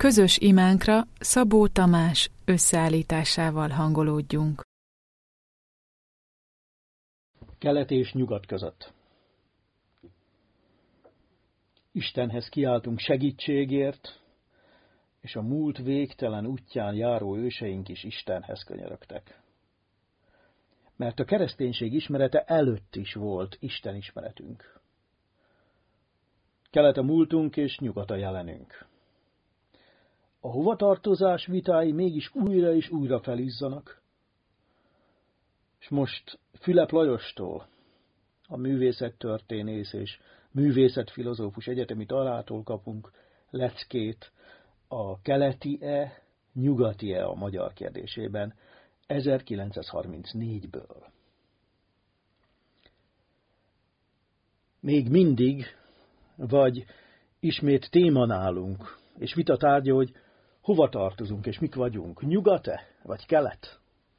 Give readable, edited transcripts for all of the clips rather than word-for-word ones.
Közös imánkra Szabó Tamás összeállításával hangolódjunk. Kelet és nyugat között. Istenhez kiáltunk segítségért, és a múlt végtelen útján járó őseink is Istenhez könyörögtek. Mert a kereszténység ismerete előtt is volt Isten ismeretünk. Kelet a múltunk és nyugat a jelenünk. A hovatartozás vitái mégis újra és újra felizzanak. És most Fülep Lajostól, a művészettörténész és művészetfilozófus egyetemi tanártól kapunk leckét a keleti-e, nyugati-e a magyar kérdésében 1934-ből. Még mindig, vagy ismét téma nálunk, és vita tárgya, hogy hova tartozunk és mik vagyunk, nyugat-e vagy kelet?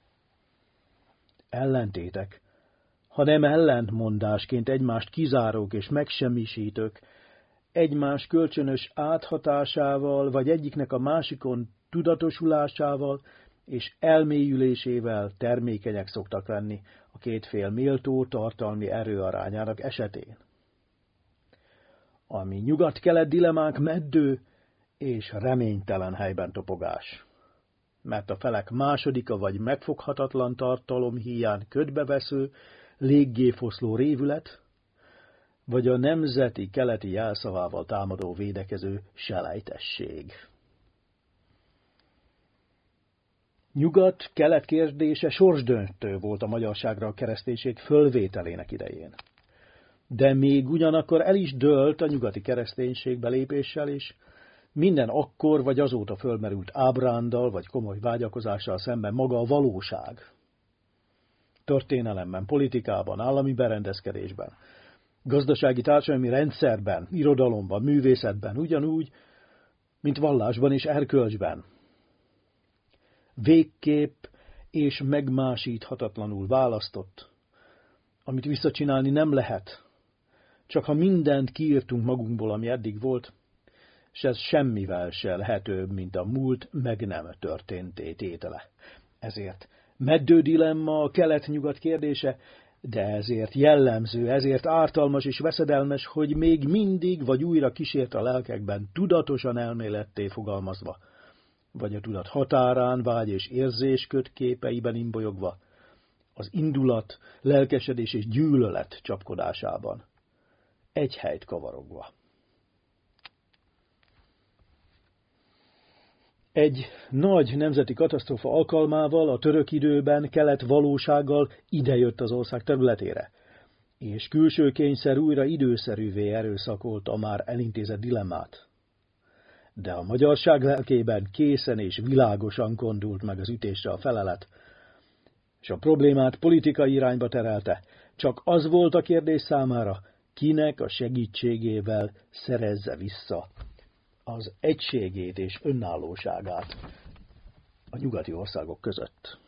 Ellentétek, ha nem ellentmondásként egymást kizárók és megsemmisítők, egymás kölcsönös áthatásával, vagy egyiknek a másikon tudatosulásával és elmélyülésével termékenyek szoktak lenni a két fél méltó tartalmi erőarányának esetén. Ami nyugat-kelet dilemmánk meddő és reménytelen helyben topogás. Mert a felek másodika vagy megfoghatatlan tartalom híján ködbevesző, léggé foszló révület, vagy a nemzeti keleti jelszavával támadó védekező selejtesség. Nyugat-kelet kérdése sorsdöntő volt a magyarságra a kereszténység fölvételének idején. De még ugyanakkor el is dőlt a nyugati kereszténység belépéssel is, minden akkor vagy azóta fölmerült ábrándal vagy komoly vágyakozással szemben maga a valóság. Történelemben, politikában, állami berendezkedésben, gazdasági társadalmi rendszerben, irodalomban, művészetben, ugyanúgy, mint vallásban és erkölcsben. Végképp és megmásíthatatlanul választott, amit visszacsinálni nem lehet, csak ha mindent kiírtunk magunkból, ami eddig volt, és ez semmivel se lehetőbb, mint a múlt meg nem történté tétele. Ezért meddő dilemma a kelet-nyugat kérdése, de ezért jellemző, ezért ártalmas és veszedelmes, hogy még mindig vagy újra kísért a lelkekben tudatosan elméletté fogalmazva, vagy a tudat határán, vágy és érzés kötképeiben imbolyogva, az indulat, lelkesedés és gyűlölet csapkodásában, egy helyt kavarogva. Egy nagy nemzeti katasztrófa alkalmával a török időben kelet valósággal idejött az ország területére, és külső kényszer újra időszerűvé erőszakolta a már elintézett dilemmát. De a magyarság lelkében készen és világosan kondult meg az ütésre a felelet, és a problémát politikai irányba terelte. Csak az volt a kérdés számára, kinek a segítségével szerezze vissza az egységét és önállóságát a nyugati országok között.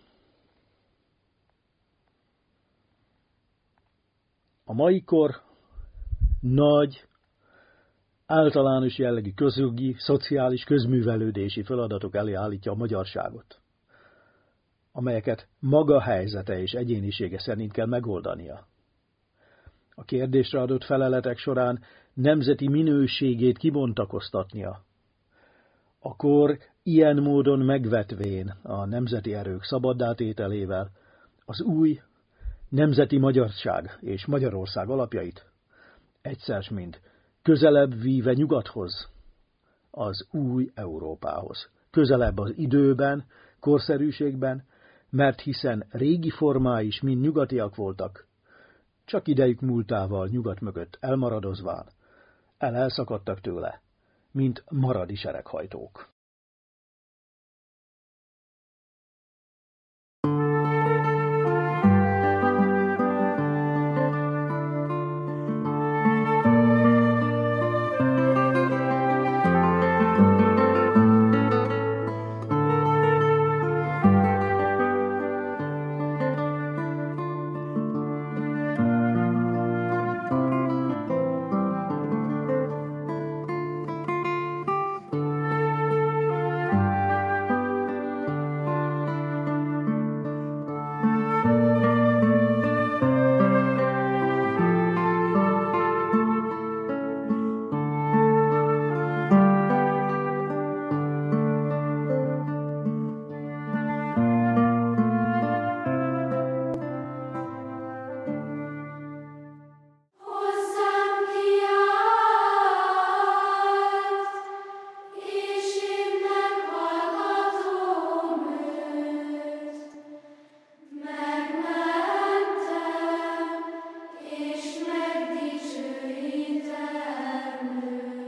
A mai kor nagy, általános jellegű közjogi, szociális, közművelődési feladatok elé állítja a magyarságot, amelyeket maga helyzete és egyénisége szerint kell megoldania. A kérdésre adott feleletek során nemzeti minőségét kibontakoztatnia. A kor ilyen módon megvetvén a nemzeti erők szabaddá-tételével az új nemzeti magyarság és Magyarország alapjait egyszer mind közelebb víve nyugathoz, az új Európához. Közelebb az időben, korszerűségben, mert hiszen régi formái is mind nyugatiak voltak, csak idejük múltával nyugat mögött elmaradozván, elszakadtak tőle, mint maradi sereghajtók.